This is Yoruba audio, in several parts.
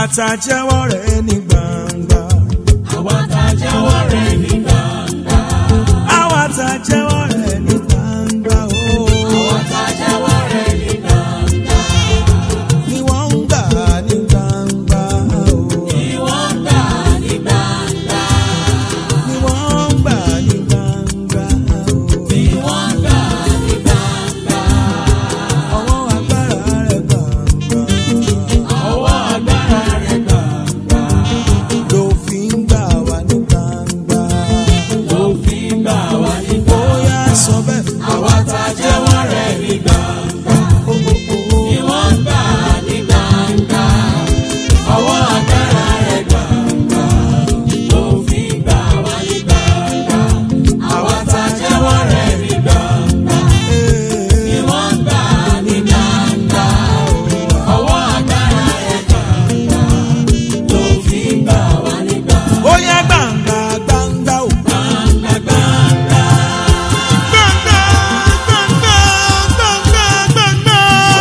àwa tá jẹ́wọ́ rẹ̀ ní gbangba. Àwa tá jẹ́wọ́ rẹ̀ ní gbangba. Àwa tá jẹ́wọ́ rẹ̀ ní gbangba. Àwa tá jẹ́wọ́ rẹ̀ ní gbangba. Ni wọ́n ń gbà ní gbangba. Ni wọ́n ń gbà ní gbangba. Ni wọ́n ń gbà ní gbangba. Ni wọ́n ń gbà ní gbangba. Ọwọ́ agbára rẹ̀ gbangba. Ọwọ́ agbára rẹ̀ gbangba. Ló fi ń gbà wá ní gbangba. Ló fi ń gbà wá ní gbangba. Bóyá sọ bẹ́ẹ̀. Àwa tá jẹ́wọ́ rẹ̀ ní gbangba. Ni wọ́n ń gbà ní gbangba. Ọwọ́ agbára rẹ̀ gbangba. Ló fi ń gbà wá ní gbangba. Àwa tá jẹ́wọ́ rẹ̀ ní gbangba. Ni wọ́n ń gbà ní gbangba. Ọwọ́ agbára rẹ̀ gbangba. Ló fi ń gbà wá ní gbangba. Bóyá gbangba gbangba o. Gbangba gbangba. Gbangba gbangba gbangba gbangba.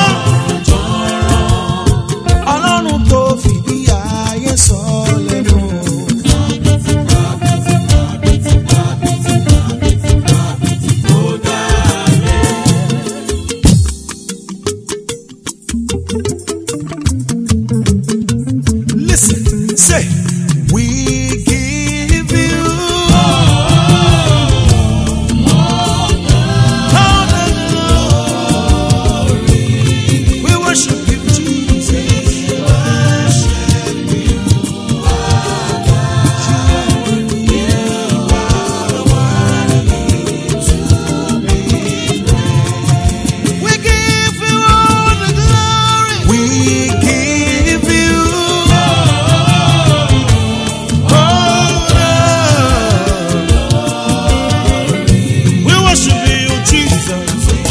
Ọlọ́run tó fìdí ayé sọlẹ̀ nù. Listen, say, we give you all the glory. We worship you, Jesus. We give you all the glory. We give you all the glory. We worship you, Jesus.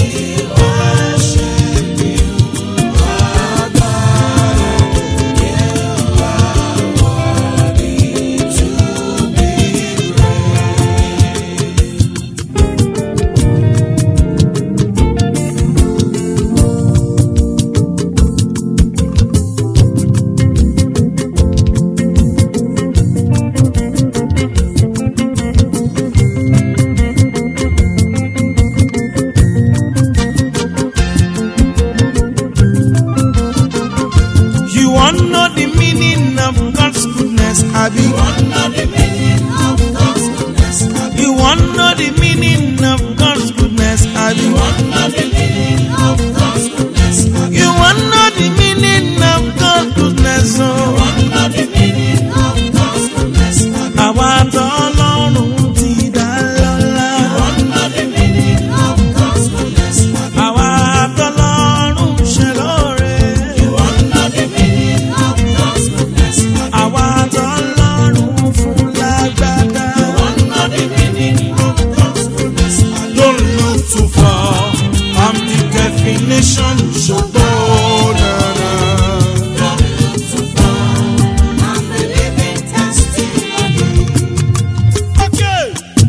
You want to know the meaning of God's goodness, Abby? You want to know the meaning of God's goodness, Abby? You want to know the meaning of God's goodness, Abby? You want to know the meaning of God's goodness, Abby? You want to know the meaning of God's goodness, You oh. want to know the meaning of God's goodness, Abby? Àwa t'Ọlọ́run ti dá lọ́lá. You want to know the meaning of God's goodness, Abby? Àwa t'Ọlọ́run ṣe lóore. You want to know the meaning of God's goodness, Abby? Àwa t'Ọlọ́run fún lágbádá. You want to know the meaning of God's goodness, Abby? Don't look too far. I'm the definition. Ṣùgbọ́n dára. Don't look too far. I'm the living testimony. Okay.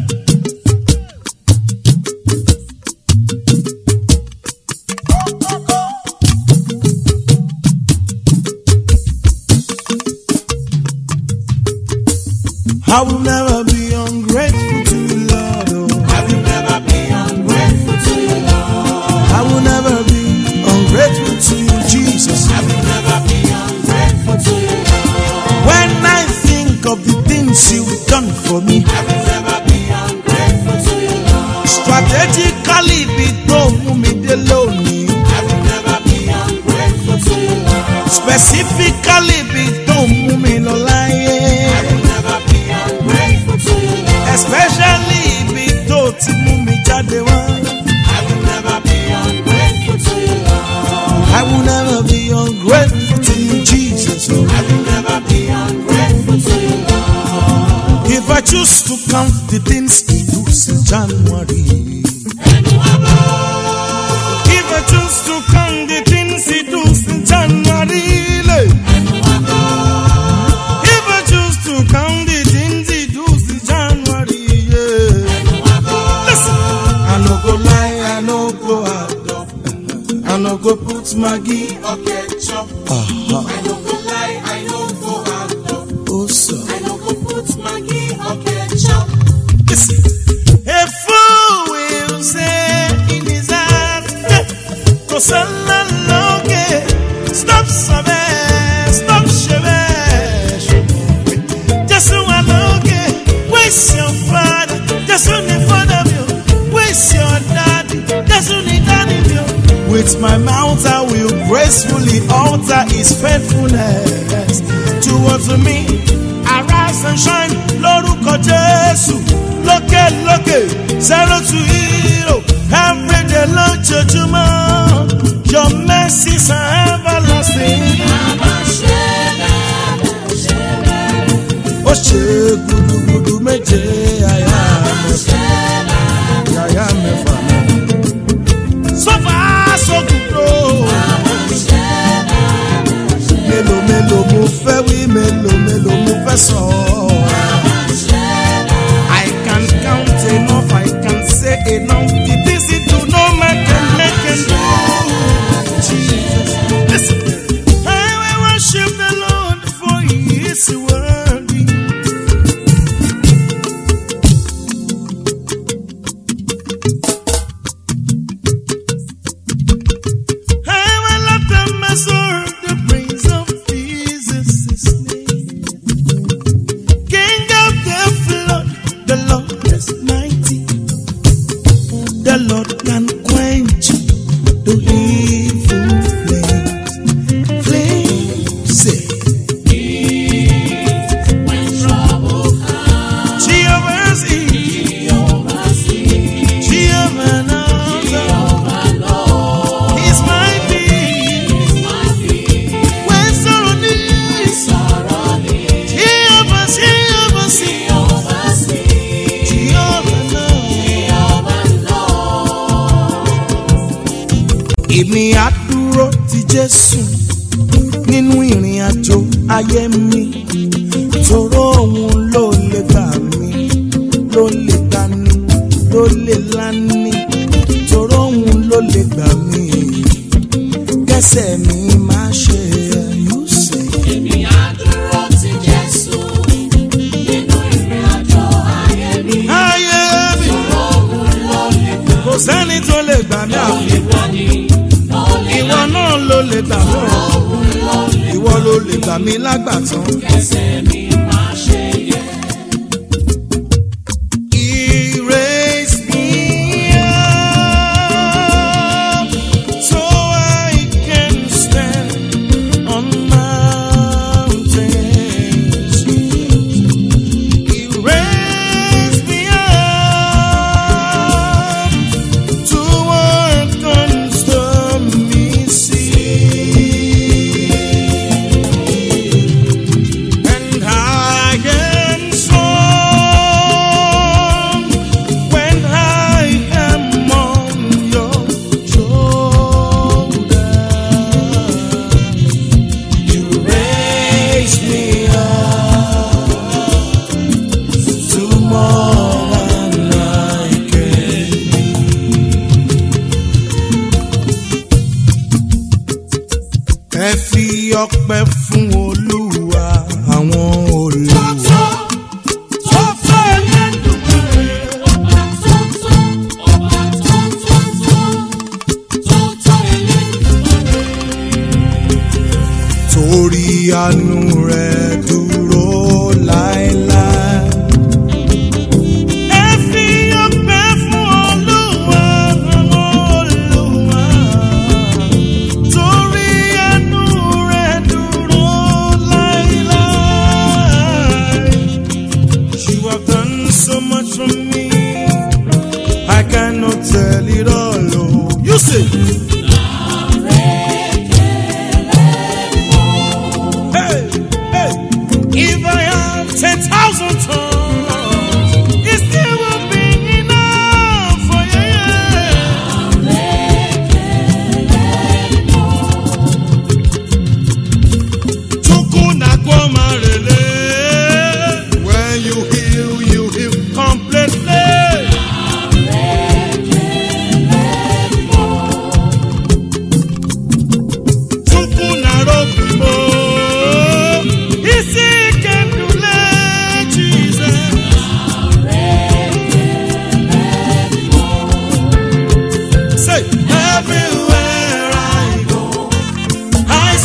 I will never be ungrateful to you, Lord. Oh. I will never be ungrateful to you, Lord. I will never be ungrateful to you, Jesus. I will never be ungrateful to you, Lord. When I think of the things you've done for me, I will never be ungrateful to you, Lord. strategically be tó mú mi dé lónìí. I will never be ungrateful to you, Lord. Specifically be tó mú mi lọ láyé. I will never be ungrateful to you, Lord. Especially ibi tó ti mú mi jáde wá. I will never be ungrateful to you, Lord. I will never be ungrateful to you, Jesus. Oh. I will never be ungrateful to you, Lord. If I choose to count the things He do since January, if I choose to count the things He do since January, if I choose to count the things He do since January, yeah. Listen, I no go lie, I no go hard up, I no go put Maggie. Okay, chop. Uh-huh. I don't go lie, I know Listen, a fool will say in his heart, stop saber, stop shebesh. Just one loge, waste your father, just only father you, waste your daddy, just only daddy you. With my mouth I will gracefully alter his faithfulness towards me. Arise and shine, lórúkọ Jésù. Lókè, zero to hero. Every day lójoojúmọ́. Your mercies are everlasting. Ó ṣe gudugudu méje, yàyà mẹ́fà. So far, so good, oh. Mélòó mo fẹ́ wí, mélòó mo fẹ́ sọ. I can count enough, I can say enough. It is it to no man can make and do. Jesus, listen. I will worship the Lord for He is worthy. I will let them measure the praise of Jesus' name. King of the flood, the Lord is mighty. The Lord can quench the evil flames. Flames say, When trouble comes, Jehovah's Jehovah knows. He's my peace. When sorrow needs, Jehovah knows. Èmi á dúró ti Jésù nínú ìrìn àjò ayé mi, toró òun ló lè gbà mí, ló lè dání, ló lè lání, toró òun ló lè gbà mí, kẹ́sẹ̀ mi má ṣe ẹ̀yúsẹ̀. Èmi á dúró ti Jésù nínú ìrìn àjò ayé mi. Ayé mi Òun ló lè gbà kò sẹ́ni tó lè gbà mí àfi ìwọ náà ló lè gbà mí, ìwọ ló lè gbà mí lágbàtàn. kẹsẹ̀ mi má ṣe yẹ̀. He raised me up so I can stand on mountains. He raised me up to walk on stormy seas. And I am strong when I am on your shoulder. You raise me up to more than I can be. Ẹ fi ọpẹ́ fún Olúwa àwọn olùwà. Torí àánú rẹ̀ dúró láéláé. Ẹ fi ọpẹ́ fún Olúwa àwọn olùwà. Torí àánú rẹ̀ dúró láéláé. You have done so much for me, I cannot tell it all. Oh, you say. Hey, hey. He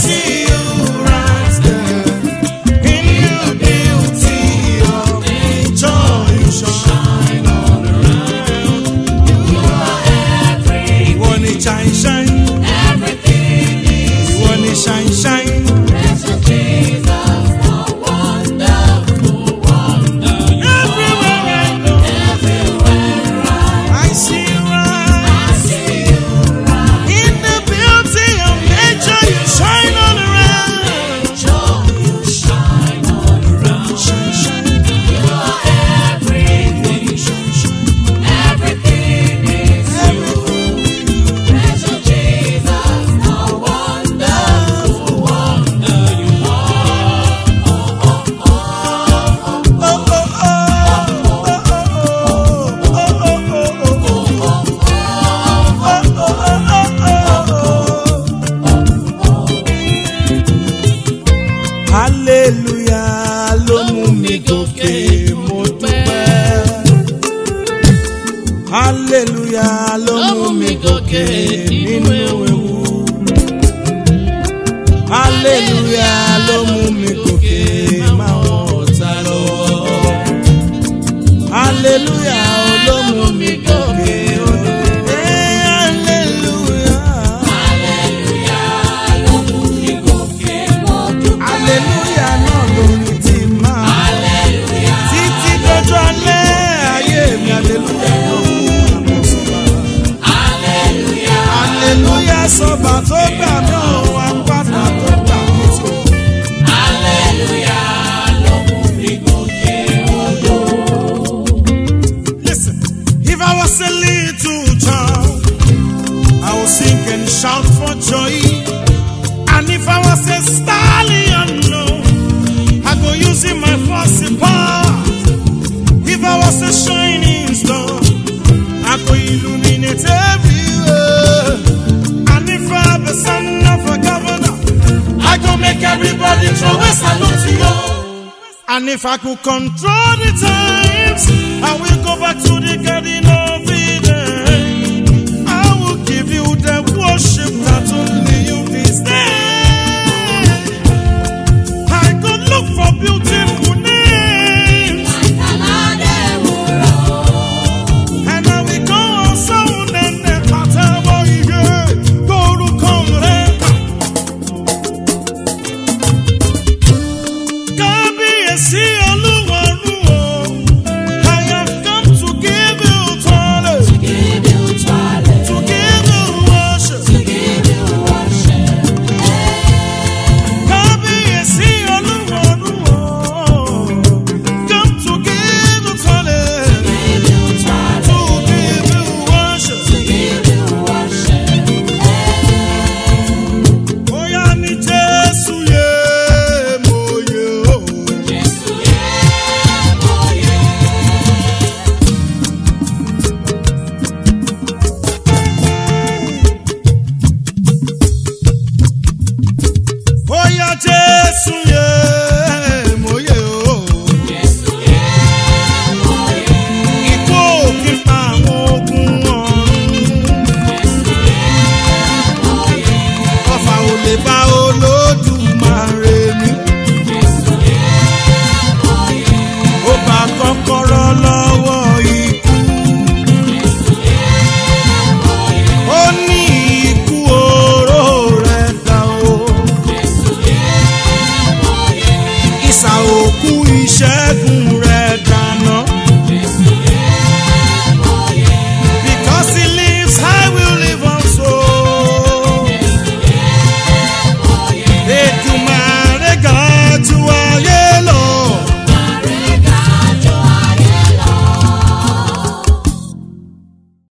see you right there. In the beauty of nature, you shine all around. You are everything. You want it shine, shine. Everything is You want it shine, shine. precious Jesus, the wonderful wonder. Everywhere I go, Everywhere I see you right. I see you right. In the beauty of nature, you shine all around. Joy, you shine all around. Shine, shine. You are everything. Everything is you. Precious Jesus, the wonderful wonder you are. Oh, oh, oh. Hallelujah ló mú mi gòkè mo dúpẹ́. Hallelujah ló mú mi gòkè nínú ewu. Hallelujah ló mú mi gòkè máwọn ọ̀tá lọ́wọ́. Hallelujah ló mú mi gòkè odò. Hallelujah, ló mú mi gòkè mo dúpẹ́. Hallelujah náà lórí ti máa. Hallelujah, Títí dọjọ́ alẹ́ ayé mi, hallelujah ló mú mi sọ́ba. hallelujah, Hallelujah sọ́ba tó gbà mí ò wá pátá tó gbà mí tó. hallelujah, ló mú mi gòkè odò. Listen, if I was a little child, I would sing and shout for joy. And if I was a stallion, no, I go using my force power. If I was a shining star, I go illuminate everywhere. And if I'm the son of a governor, I go make everybody throw a salute to you. And if I could control the times, I will go back to the Garden of Eden. I will give you the worship that only you deserve. I could look for beautiful names, and I will go on sound and the Atawa go to Congress. Kábíyèsí Olúwarun o, I have come to give you honor, Give you toilet, to give you worship. give you worship. Kábíyèsí Olúwarun o, come to give you honor, Give you toilet, to give you worship. give you worship. Bóyá ní Jésù yé mo yé o. Jésù yẹ mo yẹ. Bóyá Jésù yé mo yé o. Jésù yẹ mo yẹ. Ikú òkè pa àwọn ogun ọ̀run. Jésù yẹ mo yẹ. Ọfà ò lè bá olóore.